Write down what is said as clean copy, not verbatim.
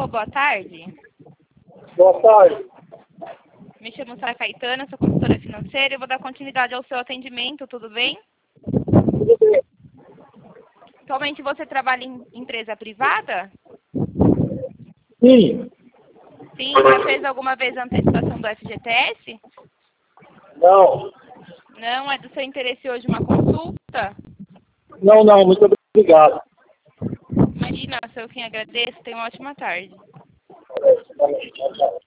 Alô, boa tarde. Boa tarde. Me chamo Sara Caetano, sou consultora financeira e vou dar continuidade ao seu atendimento, tudo bem? Tudo bem? Atualmente você trabalha em empresa privada? Sim. Sim, já fez alguma vez a antecipação do FGTS? Não. Não, é do seu interesse hoje uma consulta? Não, muito obrigado. Imagina, eu quem agradeço, tenha uma ótima tarde. Tchau, tchau.